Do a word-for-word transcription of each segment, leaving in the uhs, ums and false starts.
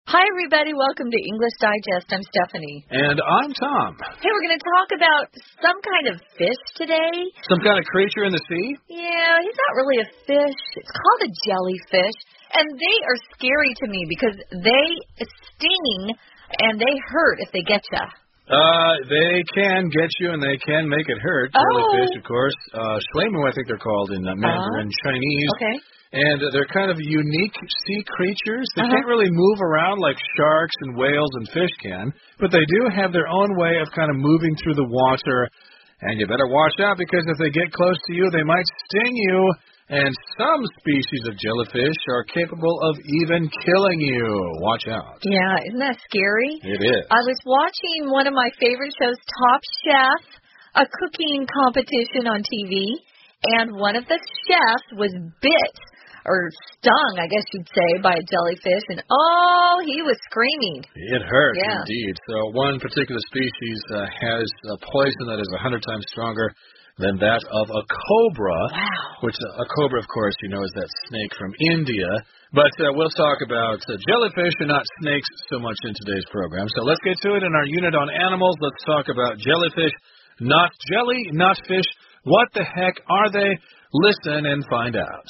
Hi, everybody. Welcome to English Digest. I'm Stephanie. And I'm Tom. Hey, we're going to talk about some kind of fish today. Some kind of creature in the sea? Yeah, he's not really a fish. It's called a jellyfish. And they are scary to me because they sting and they hurt if they get you. Uh, they can get you and they can make it hurt. Oh. Jellyfish, of course. Uh, Shuimu, I think they're called in uh, Mandarin uh, Chinese. Okay. And they're kind of unique sea creatures. They uh-huh. can't really move around like sharks and whales and fish can, but they do have their own way of kind of moving through the water. And you better watch out because if they get close to you, they might sting you. And some species of jellyfish are capable of even killing you. Watch out. Yeah, isn't that scary? It is. I was watching one of my favorite shows, Top Chef, a cooking competition on T V, and one of the chefs was bit. Or stung, I guess you'd say, by a jellyfish, and oh, he was screaming. It hurt, yeah. indeed. So one particular species uh, has a poison that is a hundred times stronger than that of a cobra. Wow. Which uh, a cobra, of course, you know, is that snake from India. But uh, we'll talk about uh, jellyfish and not snakes so much in today's program. So let's get to it in our unit on animals. Let's talk about jellyfish. Not jelly, not fish. What the heck are they? Listen and find out.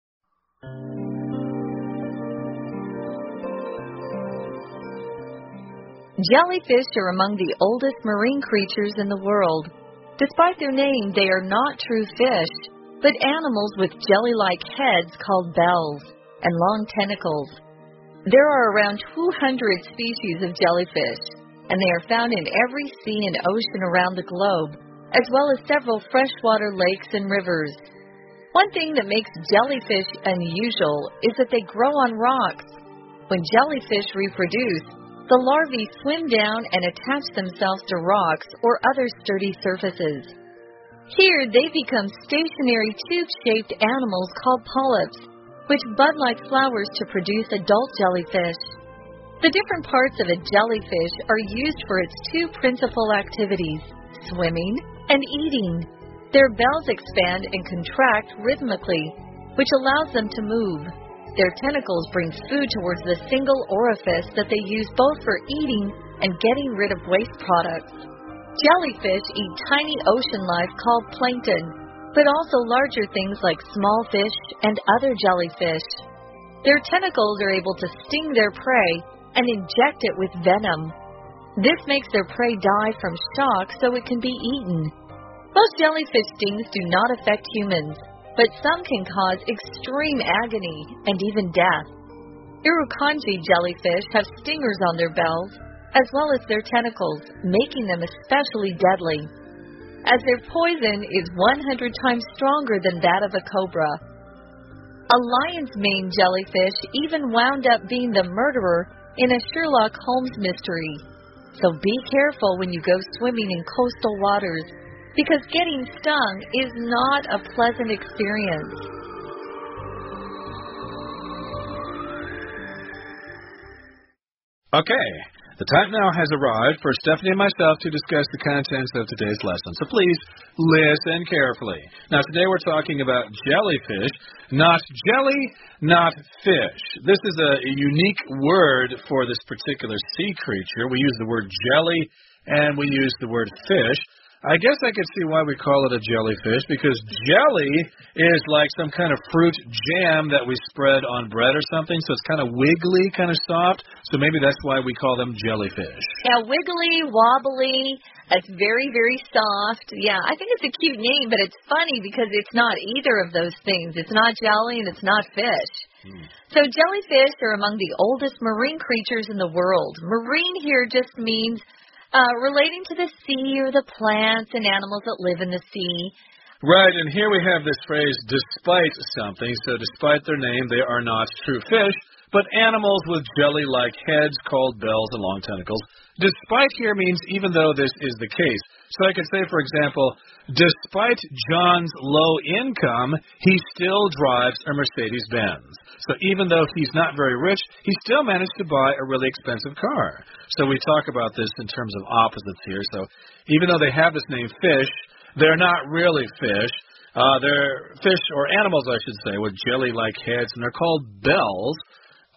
Jellyfish are among the oldest marine creatures in the world. Despite their name, they are not true fish, but animals with jelly-like heads called bells and long tentacles. There are around two hundred species of jellyfish, and they are found in every sea and ocean around the globe, as well as several freshwater lakes and rivers. One thing that makes jellyfish unusual is that they grow on rocks. When jellyfish reproduce, the larvae swim down and attach themselves to rocks or other sturdy surfaces. Here, they become stationary tube-shaped animals called polyps, which bud like flowers to produce adult jellyfish. The different parts of a jellyfish are used for its two principal activities, swimming and eating. Their bells expand and contract rhythmically, which allows them to move. Their tentacles bring food towards the single orifice that they use both for eating and getting rid of waste products. Jellyfish eat tiny ocean life called plankton, but also larger things like small fish and other jellyfish. Their tentacles are able to sting their prey and inject it with venom. This makes their prey die from shock so it can be eaten. Most jellyfish stings do not affect humans, but some can cause extreme agony and even death. Irukandji jellyfish have stingers on their bells, as well as their tentacles, making them especially deadly, as their poison is one hundred times stronger than that of a cobra. A lion's mane jellyfish even wound up being the murderer in a Sherlock Holmes mystery. So be careful when you go swimming in coastal waters, because getting stung is not a pleasant experience. Okay, the time now has arrived for Stephanie and myself to discuss the contents of today's lesson. So please listen carefully. Now today we're talking about jellyfish, not jelly, not fish. This is a unique word for this particular sea creature. We use the word jelly and we use the word fish. I guess I could see why we call it a jellyfish, because jelly is like some kind of fruit jam that we spread on bread or something, so it's kind of wiggly, kind of soft, so maybe that's why we call them jellyfish. Yeah, wiggly, wobbly, it's very, very soft. Yeah, I think it's a cute name, but it's funny because it's not either of those things. It's not jelly and it's not fish. Hmm. So jellyfish are among the oldest marine creatures in the world. Marine here just means Uh, relating to the sea or the plants and animals that live in the sea. Right, and here we have this phrase, despite something. So despite their name, they are not true fish, but animals with jelly-like heads called bells and long tentacles. Despite here means even though this is the case. So I could say, for example, despite John's low income, he still drives a Mercedes-Benz. So even though he's not very rich, he still managed to buy a really expensive car. So we talk about this in terms of opposites here. So even though they have this name fish, they're not really fish. Uh, they're fish or animals, I should say, with jelly-like heads, and they're called bells.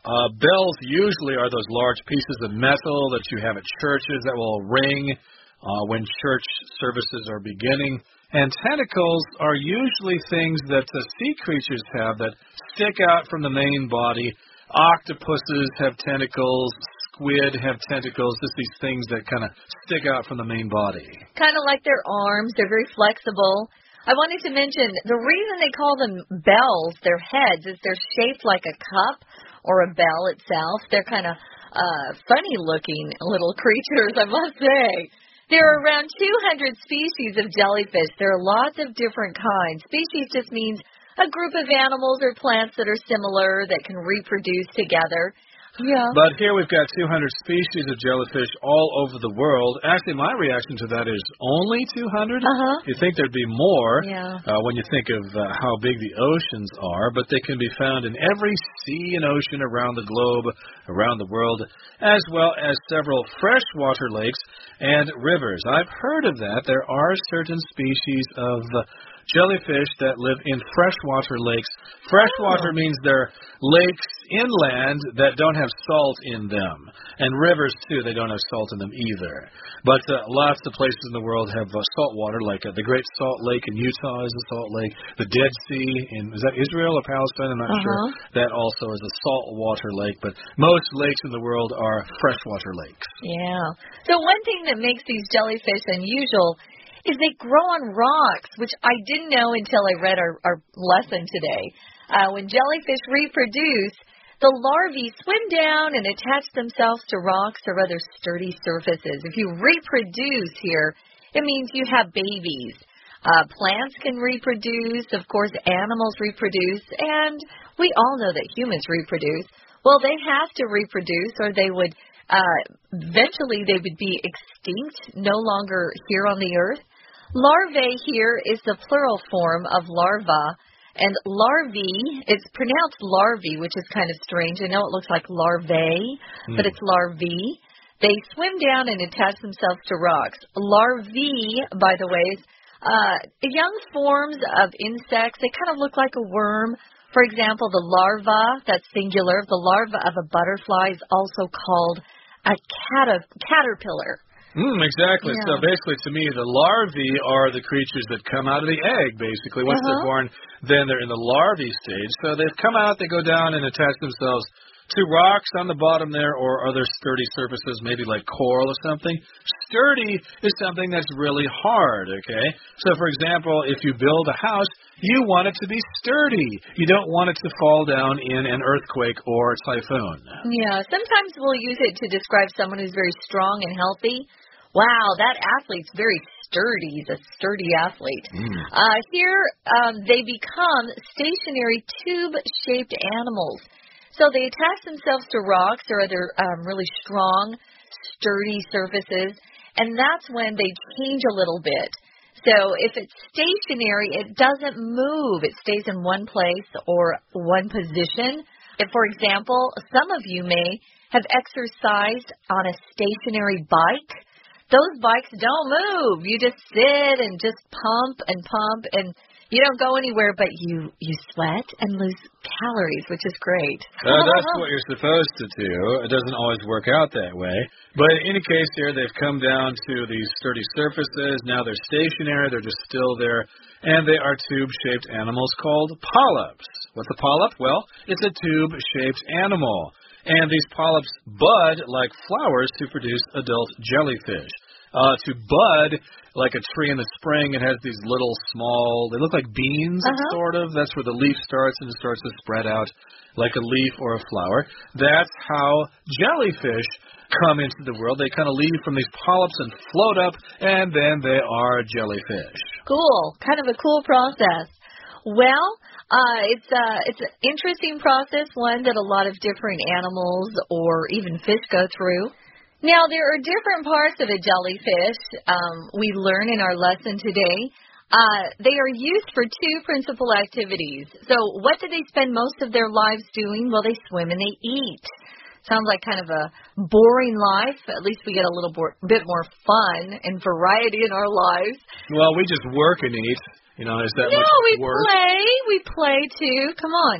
Uh, bells usually are those large pieces of metal that you have at churches that will ring uh, when church services are beginning. And tentacles are usually things that uh, sea creatures have that stick out from the main body. Octopuses have tentacles. Squid have tentacles. Just these things that kind of stick out from the main body. Kind of like their arms. They're very flexible. I wanted to mention the reason they call them bells, their heads, is they're shaped like a cup or a bell itself. They're kind of uh, funny-looking little creatures, I must say. There are around two hundred species of jellyfish. There are lots of different kinds. Species just means a group of animals or plants that are similar that can reproduce together. Yeah. But here we've got two hundred species of jellyfish all over the world. Actually, my reaction to that is only two hundred. Uh-huh. You'd think there'd be more yeah. uh, when you think of uh, how big the oceans are, but they can be found in every sea and ocean around the globe, around the world, as well as several freshwater lakes and rivers. I've heard of that. There are certain species of uh, jellyfish that live in freshwater lakes. Freshwater oh. means they're lakes inland that don't have salt in them. And rivers, too, they don't have salt in them either. But uh, lots of places in the world have uh, salt water, like uh, the Great Salt Lake in Utah is a salt lake. The Dead Sea, in is that Israel or Palestine? I'm not uh-huh. sure. That also is a salt water lake. But most lakes in the world are freshwater lakes. Yeah. So one thing that makes these jellyfish unusual is they grow on rocks, which I didn't know until I read our, our lesson today. Uh, when jellyfish reproduce, the larvae swim down and attach themselves to rocks or other sturdy surfaces. If you reproduce here, it means you have babies. Uh, plants can reproduce. Of course, animals reproduce. And we all know that humans reproduce. Well, they have to reproduce or they would, uh, eventually they would be extinct, no longer here on the earth. Larvae here is the plural form of larva, and larvae, it's pronounced larvae, which is kind of strange. I know it looks like larvae, mm. but it's larvae. They swim down and attach themselves to rocks. Larvae, by the way, is uh, young forms of insects. They kind of look like a worm. For example, the larva, that's singular, the larva of a butterfly is also called a cater- caterpillar. Mm, exactly. Yeah. So basically, to me, the larvae are the creatures that come out of the egg, basically. Once uh-huh. they're born, then they're in the larvae stage. So they've come out, they go down and attach themselves to rocks on the bottom there or other sturdy surfaces, maybe like coral or something. Sturdy is something that's really hard, okay? So, for example, if you build a house, you want it to be sturdy. You don't want it to fall down in an earthquake or typhoon. Yeah, sometimes we'll use it to describe someone who's very strong and healthy. Wow, that athlete's very sturdy. He's a sturdy athlete. Mm. Uh, here, um, they become stationary tube-shaped animals. So they attach themselves to rocks or other um, really strong, sturdy surfaces, and that's when they change a little bit. So if it's stationary, it doesn't move. It stays in one place or one position. If, for example, some of you may have exercised on a stationary bike. Those bikes don't move. You just sit and just pump and pump, and you don't go anywhere, but you, you sweat and lose calories, which is great. Uh, that's what you're supposed to do. It doesn't always work out that way. But in any case here, they've come down to these sturdy surfaces. Now they're stationary. They're just still there. And they are tube-shaped animals called polyps. What's a polyp? Well, it's a tube-shaped animal. And these polyps bud like flowers to produce adult jellyfish. Uh, to bud like a tree in the spring, it has these little small, they look like beans, uh-huh. sort of. That's where the leaf starts, and it starts to spread out like a leaf or a flower. That's how jellyfish come into the world. They kind of leave from these polyps and float up, and then they are jellyfish. Cool. Kind of a cool process. Well, uh, it's uh, it's an interesting process, one that a lot of different animals or even fish go through. Now, there are different parts of a jellyfish um, we learn in our lesson today. Uh, they are used for two principal activities. So what do they spend most of their lives doing? Well, they swim and they eat. Sounds like kind of a boring life. At least we get a little more, bit more fun and variety in our lives. Well, we just work and eat. You know, is that no, much we work? play. We play, too. Come on.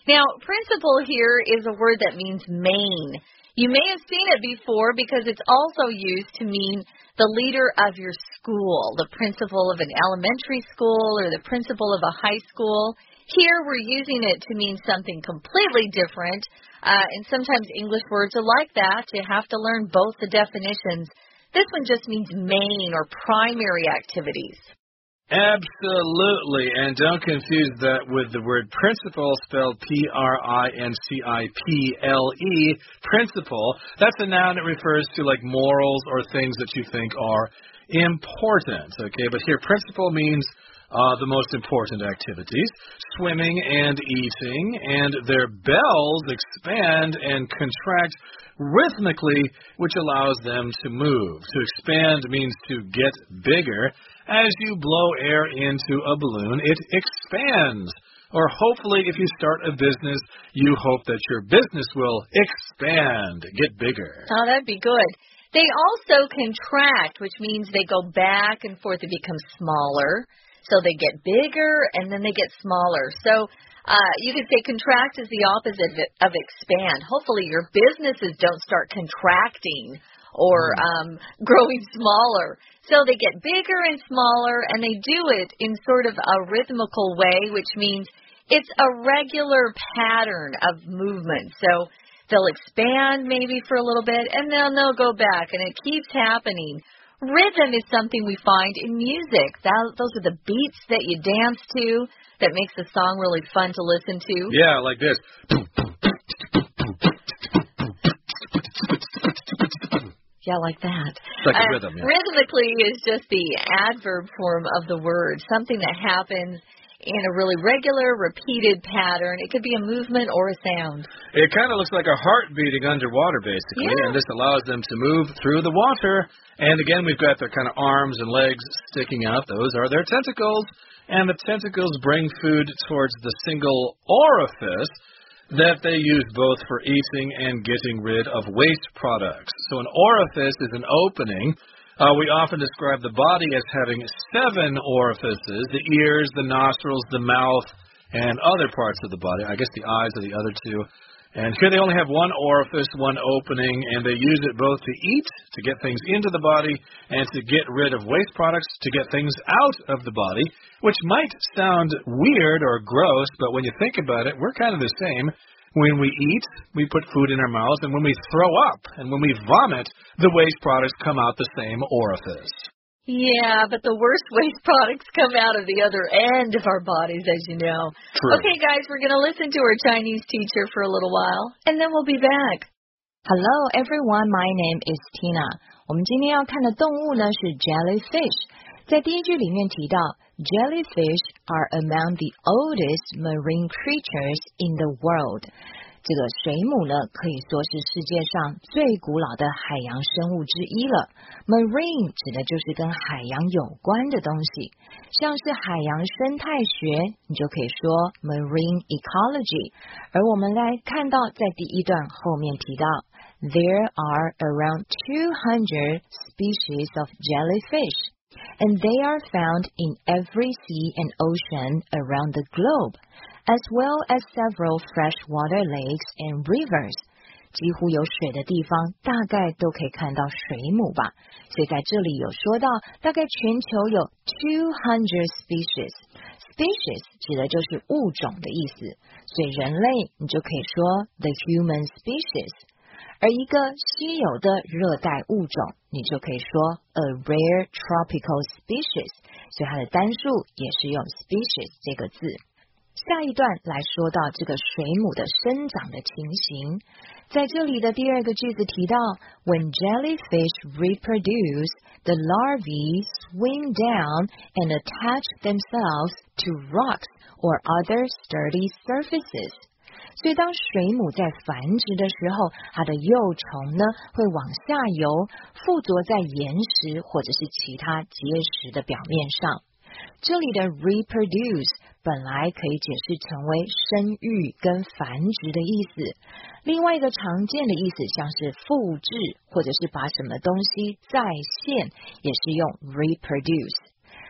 Now, principal here is a word that means main. You may have seen it before because it's also used to mean the leader of your school, the principal of an elementary school or the principal of a high school. Here we're using it to mean something completely different, uh, and sometimes English words are like that. You have to learn both the definitions. This one just means main or primary activities. Absolutely, and don't confuse that with the word principle, spelled P R I N C I P L E, principle. That's a noun that refers to like morals or things that you think are important, okay? But here, principle means uh, the most important activities, swimming and eating, and their bells expand and contract rhythmically, which allows them to move. To expand means to get bigger. As you blow air into a balloon, it expands. Or hopefully, if you start a business, you hope that your business will expand, get bigger. Oh, that'd be good. They also contract, which means they go back and forth. They become smaller. So they get bigger, and then they get smaller. So uh, you could say contract is the opposite of expand. Hopefully your businesses don't start contracting or um, growing smaller. So they get bigger and smaller, and they do it in sort of a rhythmical way, which means it's a regular pattern of movement. So they'll expand maybe for a little bit, and then they'll go back, and it keeps happening. Rhythm is something we find in music. That, those are the beats that you dance to that makes the song really fun to listen to. Yeah, like this. Yeah, like that. Like a uh, rhythm, yeah. Rhythmically is just the adverb form of the word, something that happens in a really regular, repeated pattern. It could be a movement or a sound. It kind of looks like a heart beating underwater, basically, yeah. and this allows them to move through the water. And again, we've got their kind of arms and legs sticking out. Those are their tentacles, and the tentacles bring food towards the single orifice that they use both for eating and getting rid of waste products. So an orifice is an opening. Uh, we often describe the body as having seven orifices, the ears, the nostrils, the mouth, and other parts of the body. I guess the eyes are the other two. And here they only have one orifice, one opening, and they use it both to eat, to get things into the body, and to get rid of waste products, to get things out of the body, which might sound weird or gross, but when you think about it, we're kind of the same. When we eat, we put food in our mouths, and when we throw up and when we vomit, the waste products come out the same orifice. Yeah, but the worst waste products come out of the other end of our bodies, as you know. True. Okay, guys, we're going to listen to our Chinese teacher for a little while, and then we'll be back. Hello, everyone. My name is Tina. 我们今天要看的动物呢是 jellyfish。在第一句里面提到 jellyfish are among the oldest marine creatures in the world。这个水母呢，可以说是世界上最古老的海洋生物之一了。Marine 指的就是跟海洋有关的东西，像是海洋生态学，你就可以说 marine ecology。而我们来看到，在第一段后面提到 ，there are around two hundred species of jellyfish, and they are found in every sea and ocean around the globe.As well as several freshwater lakes and rivers. 几乎有水的地方大概都可以看到水母吧。所以在这里有说到大概全球有 two hundred species. Species 指的就是物种的意思。所以人类你就可以说 the human species. 而一个稀有的热带物种你就可以说 a rare tropical species. 所以它的单数也是用 species 这个字。下一段来说到这个水母的生长的情形，在这里的第二个句子提到 When jellyfish reproduce, the larvae swim down and attach themselves to rocks or other sturdy surfaces. 所以当水母在繁殖的时候，它的幼虫呢会往下游，附着在岩石或者是其他结实的表面上。这里的 reproduce 本来可以解释成为生育跟繁殖的意思，另外一个常见的意思像是复制或者是把什么东西再现，也是用 reproduce。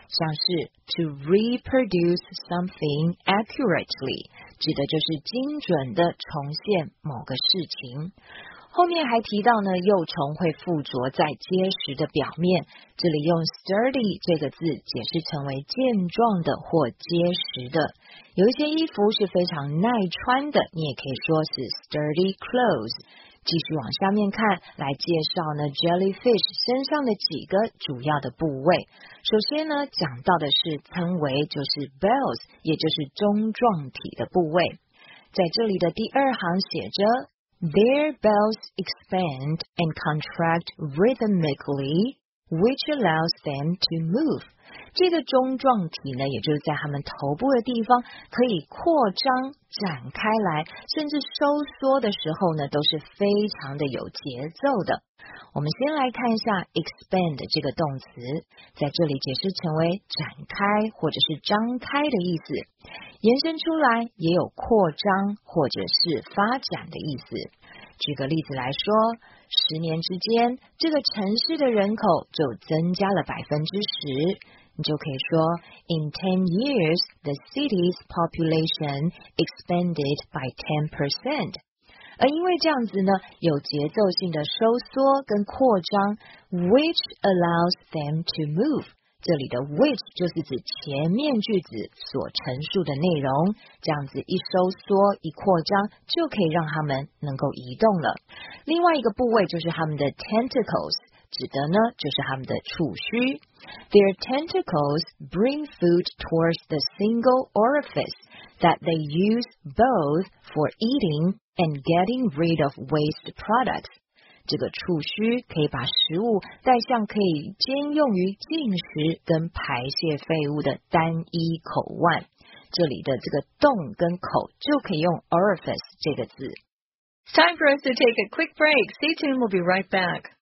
像是 to reproduce something accurately， 指的就是精准的重现某个事情。后面还提到呢，幼虫会附着在结实的表面，这里用 sturdy 这个字解释成为健壮的或结实的。有一些衣服是非常耐穿的，你也可以说是 sturdy clothes。继续往下面看，来介绍呢 jellyfish 身上的几个主要的部位。首先呢，讲到的是称为就是 bells， 也就是中状体的部位。在这里的第二行写着Their bells expand and contract rhythmically, which allows them to move. 这个中状体呢，也就是在他们头部的地方可以扩张、展开来，甚至收缩的时候呢，都是非常的有节奏的。我们先来看一下 expand 这个动词，在这里解释成为展开或者是张开的意思，延伸出来也有扩张或者是发展的意思。举个例子来说，十年之间，这个城市的人口就增加了百分之十，你就可以说 In ten years, the city's population expanded by ten percent。而因为这样子呢，有节奏性的收缩跟扩张 which allows them to move。 这里的 which 就是指前面句子所陈述的内容，这样子一收缩一扩张就可以让他们能够移动了。另外一个部位就是他们的 tentacles， 指的呢就是他们的触须。 Their tentacles bring food towards the single orifice that they use both for eating and getting rid of waste products。 这个触须可以把食物带向可以兼用于进食跟排泄废物的单一口腕，这里的这个洞跟口就可以用 orifice 这个字。 It's time for us to take a quick break. Stay tuned, we'll be right back.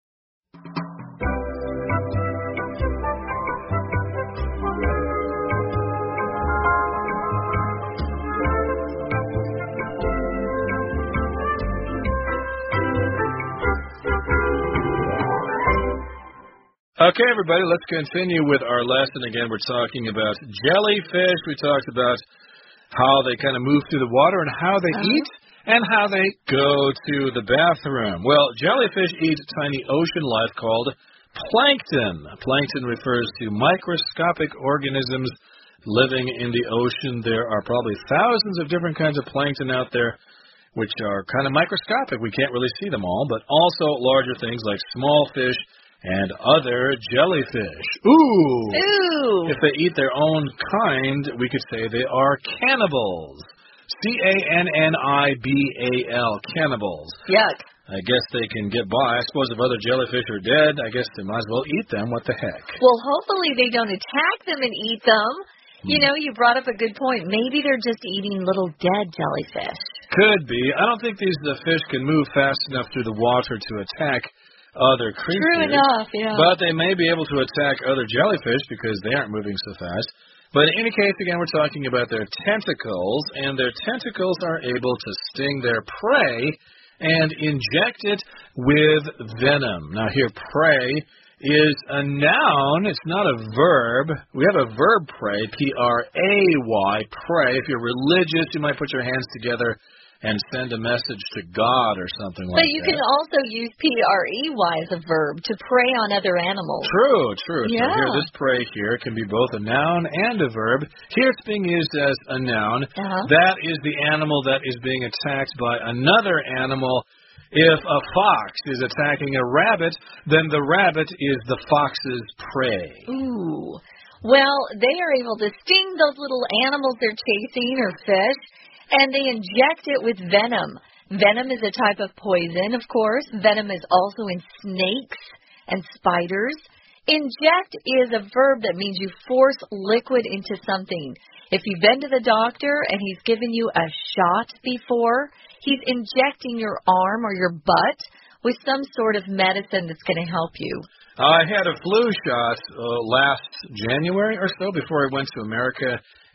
Okay, everybody, let's continue with our lesson. Again, we're talking about jellyfish. We talked about how they kind of move through the water and how they uh-huh. eat and how they go to the bathroom. Well, jellyfish eat tiny ocean life called plankton. Plankton refers to microscopic organisms living in the ocean. There are probably thousands of different kinds of plankton out there, which are kind of microscopic. We can't really see them all, but also larger things like small fish and other jellyfish. Ooh! Ooh! If they eat their own kind, we could say they are cannibals. C A N N I B A L, cannibals. Yuck. I guess they can get by. I suppose if other jellyfish are dead, I guess they might as well eat them. What the heck? Well, hopefully they don't attack them and eat them. You know, you brought up a good point. Maybe they're just eating little dead jellyfish. Could be. I don't think these the fish can move fast enough through the water to attack other creatures. True enough, yeah. But they may be able to attack other jellyfish because they aren't moving so fast. But in any case, again, we're talking about their tentacles, and their tentacles are able to sting their prey and inject it with venom. Now here, prey is a noun. It's not a verb. We have a verb prey, P R A Y, pray. If you're religious, you might put your hands together and send a message to God or something like that. But you can also use P R E Y as a verb to prey on other animals. True, true. Yeah. So here, this prey here can be both a noun and a verb. Here it's being used as a noun. Uh-huh. That is the animal that is being attacked by another animal. If a fox is attacking a rabbit, then the rabbit is the fox's prey. Ooh. Well, they are able to sting those little animals they're chasing or fish, and they inject it with venom. Venom is a type of poison, of course. Venom is also in snakes and spiders. Inject is a verb that means you force liquid into something. If you've been to the doctor and he's given you a shot before, he's injecting your arm or your butt with some sort of medicine that's going to help you. I had a flu shot uh, last January or so before I went to America,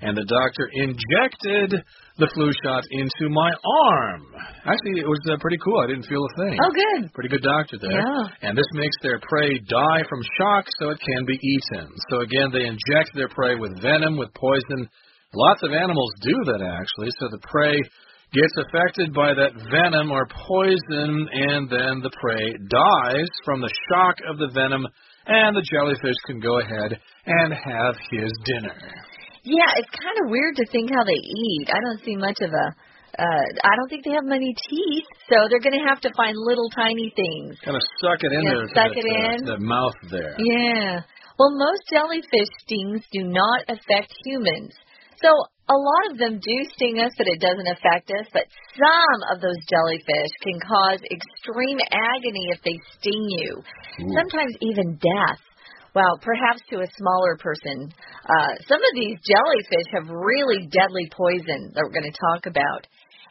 and the doctor injected the flu shot into my arm. Actually, it was uh, pretty cool. I didn't feel a thing. Oh, good. Pretty good doctor there. Yeah. And this makes their prey die from shock so it can be eaten. So again, they inject their prey with venom, with poison. Lots of animals do that, actually. So the prey gets affected by that venom or poison, and then the prey dies from the shock of the venom, and the jellyfish can go ahead and have his dinner. Yeah, it's kind of weird to think how they eat. I don't see much of a, uh, I don't think they have many teeth, so they're going to have to find little tiny things. Kind of suck it in yeah, there. Suck that, it uh, in. That mouth there. Yeah. Well, most jellyfish stings do not affect humans. So a lot of them do sting us, but it doesn't affect us. But some of those jellyfish can cause extreme agony if they sting you, Ooh. Sometimes even death. Well, perhaps to a smaller person. Uh, some of these jellyfish have really deadly poison that we're going to talk about.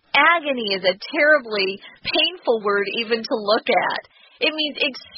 Agony is a terribly painful word even to look at. It means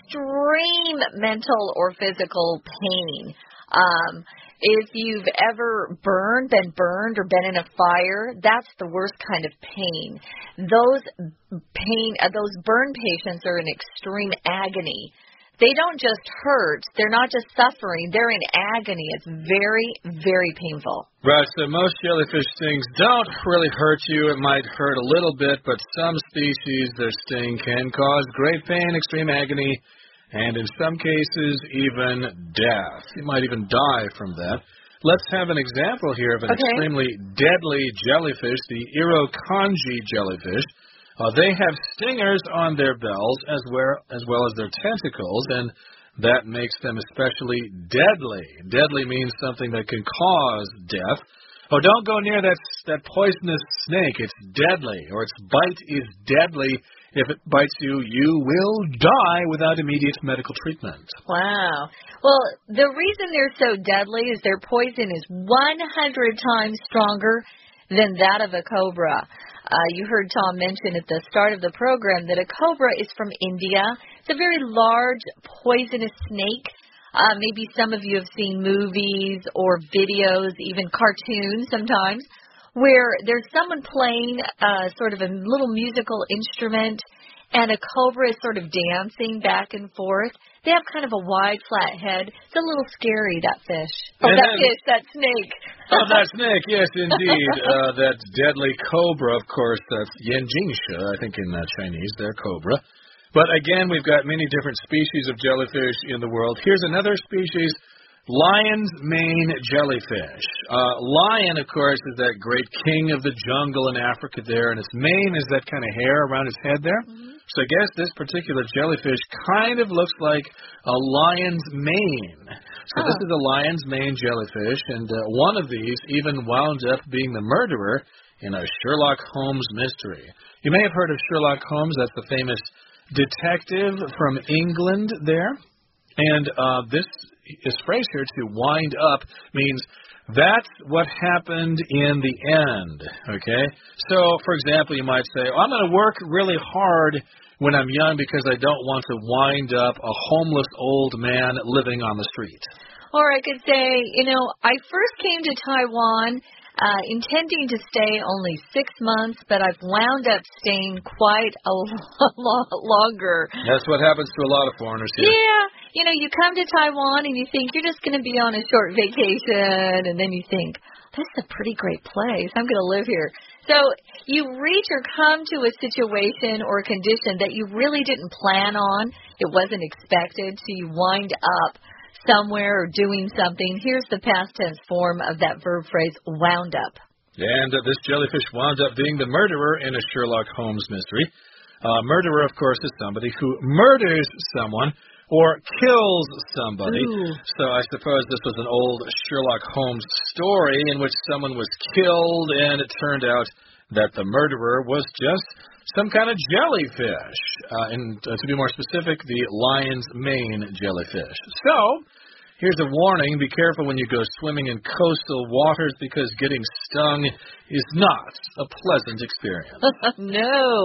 extreme mental or physical pain. Um, if you've ever burned, been burned, or been in a fire, that's the worst kind of pain. Those pain, uh, those burn patients are in extreme agony. They don't just hurt. They're not just suffering. They're in agony. It's very, very painful. Right, so most jellyfish stings don't really hurt you. It might hurt a little bit, but some species, their sting can cause great pain, extreme agony, and in some cases, even death. You might even die from that. Let's have an example here of an okay. extremely deadly jellyfish, the Irukandji jellyfish. Uh, they have stingers on their bells as well, as well as their tentacles, and that makes them especially deadly. Deadly means something that can cause death. Oh, don't go near that, that poisonous snake. It's deadly, or its bite is deadly. If it bites you, you will die without immediate medical treatment. Wow. Well, the reason they're so deadly is their poison is one hundred times stronger than that of a cobra. Uh, you heard Tom mention at the start of the program that a cobra is from India. It's a very large, poisonous snake. Uh, maybe some of you have seen movies or videos, even cartoons sometimes, where there's someone playing uh, sort of a little musical instrument, and a cobra is sort of dancing back and forth. They have kind of a wide, flat head. It's a little scary, that fish. Oh, and that then, fish, that snake. Oh, that snake, yes, indeed. uh, that deadly cobra, of course, that's Yanjingsha, I think in uh, Chinese, they're cobra. But again, we've got many different species of jellyfish in the world. Here's another species, lion's mane jellyfish. Uh, lion, of course, is that great king of the jungle in Africa there, and its mane is that kind of hair around its head there. Mm-hmm. So I guess this particular jellyfish kind of looks like a lion's mane. So oh. This is a lion's mane jellyfish, and uh, one of these even wound up being the murderer in a Sherlock Holmes mystery. You may have heard of Sherlock Holmes. That's the famous detective from England there. And uh, this, this phrase here, to wind up, means that's what happened in the end, okay? So, for example, you might say, oh, I'm going to work really hard when I'm young because I don't want to wind up a homeless old man living on the street. Or I could say, you know, I first came to Taiwan uh, intending to stay only six months, but I've wound up staying quite a lot longer. That's what happens to a lot of foreigners here. Yeah. You know, you come to Taiwan and you think you're just going to be on a short vacation, and then you think, this is a pretty great place. I'm going to live here. So you reach or come to a situation or a condition that you really didn't plan on. It wasn't expected, so you wind up somewhere or doing something. Here's the past tense form of that verb phrase, wound up. And uh, this jellyfish wound up being the murderer in a Sherlock Holmes mystery. Uh, murderer, of course, is somebody who murders someone or kills somebody. Ooh. So I suppose this was an old Sherlock Holmes story in which someone was killed, and it turned out that the murderer was just some kind of jellyfish. Uh, and uh, to be more specific, the lion's mane jellyfish. So here's a warning. Be careful when you go swimming in coastal waters because getting stung is not a pleasant experience. No.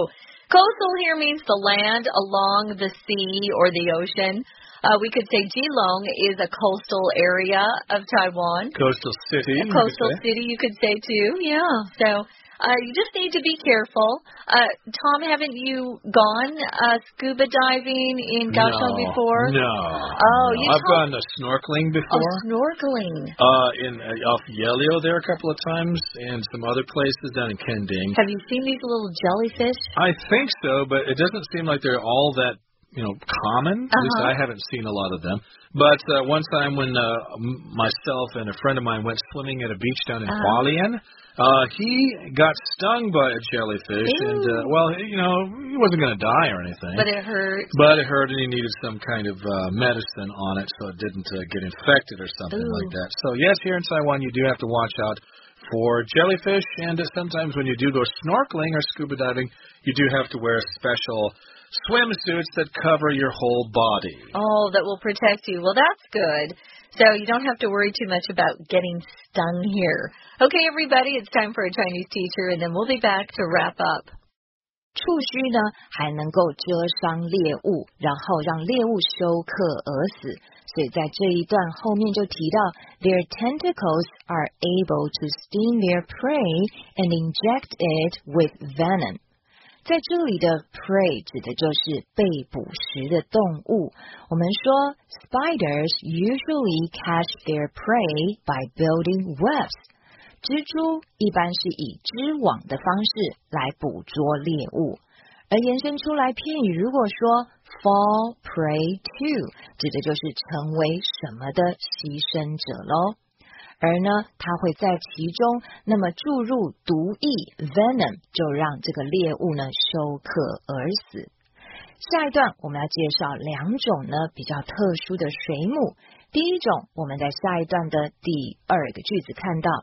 Coastal here means the land along the sea or the ocean. Uh, we could say Keelung is a coastal area of Taiwan. Coastal city. A coastal city, you could say, too. Yeah. So uh, you just need to be careful. Uh, Tom, haven't you gone uh, scuba diving in Kaohsiung no, before? No. Oh, no. you I've told... gone to snorkeling before. Oh, snorkeling. Uh, in uh, off Yelio there a couple of times, and some other places down in Kending. Have you seen these little jellyfish? I think so, but it doesn't seem like they're all that, you know, common. Uh-huh. At least I haven't seen a lot of them. But uh, one time when uh, m- myself and a friend of mine went swimming at a beach down in uh-huh. Hualien, uh, he got stung by a jellyfish, Ooh. and uh, well, you know, he wasn't going to die or anything. But it hurt. But it hurt, and he needed some kind of uh, medicine on it so it didn't uh, get infected or something Ooh. like that. So yes, here in Taiwan, you do have to watch out for jellyfish, and uh, sometimes when you do go snorkeling or scuba diving, you do have to wear special swimsuits that cover your whole body. Oh, that will protect you. Well, that's good. So you don't have to worry too much about getting stung here. Okay, everybody, it's time for a Chinese teacher, and then we'll be back to wrap up. 触须呢还能够蛰伤猎物，然后让猎物休克而死。所以在这一段后面就提到 ，their tentacles are able to sting their prey and inject it with venom。在这里的 prey 指的就是被捕食的动物。我们说 spiders usually catch their prey by building webs。蜘蛛一般是以织网的方式来捕捉猎物。而延伸出来片语如果说 fall prey to 指的就是成为什么的牺牲者咯。而呢，它会在其中那么注入毒液 venom， 就让这个猎物呢休克而死。下一段我们要介绍两种呢比较特殊的水母。第一种，我们在下一段的第二个句子看到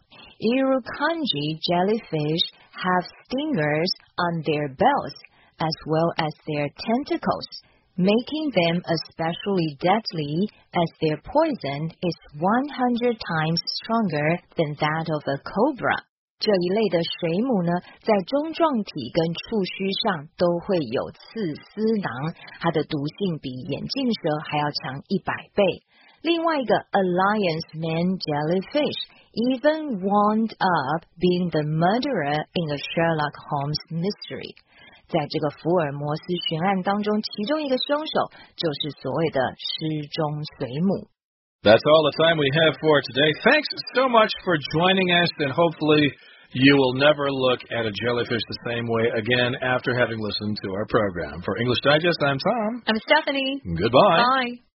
Irukandji jellyfish have stingers on their bells as well as their tentacles.Making them especially deadly as their poison is one hundred times stronger than that of a cobra. 这一类的水母呢，在中状体跟触须上都会有刺丝囊，它的毒性比眼镜蛇还要强一百倍。另外一个 A lion's mane jellyfish even wound up being the murderer in a Sherlock Holmes mystery.在这个福尔摩斯悬案当中，其中一个凶手就是所谓的失踪水母。 That's all the time we have for today. Thanks so much for joining us, and hopefully you will never look at a jellyfish the same way again after having listened to our program. For English Digest, I'm Tom. I'm Stephanie. Goodbye. Bye.